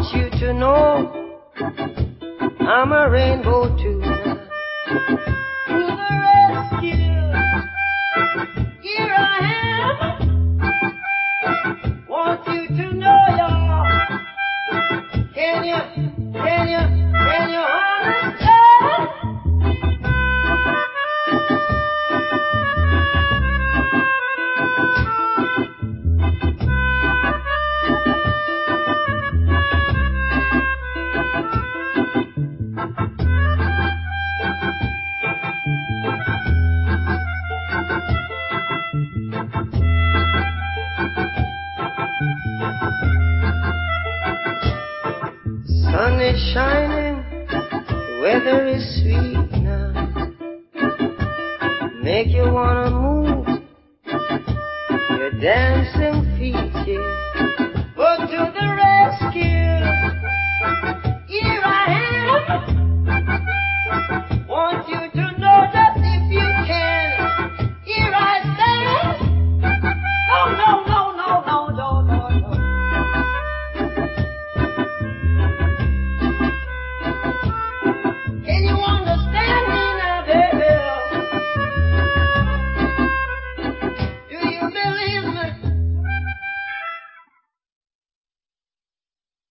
want you to know I'm a rainbow too. To the rescue, here I am. Want you to know, y'all. Can you understand? Sun is shining, the weather is sweet now. Make you wanna move, you're dancing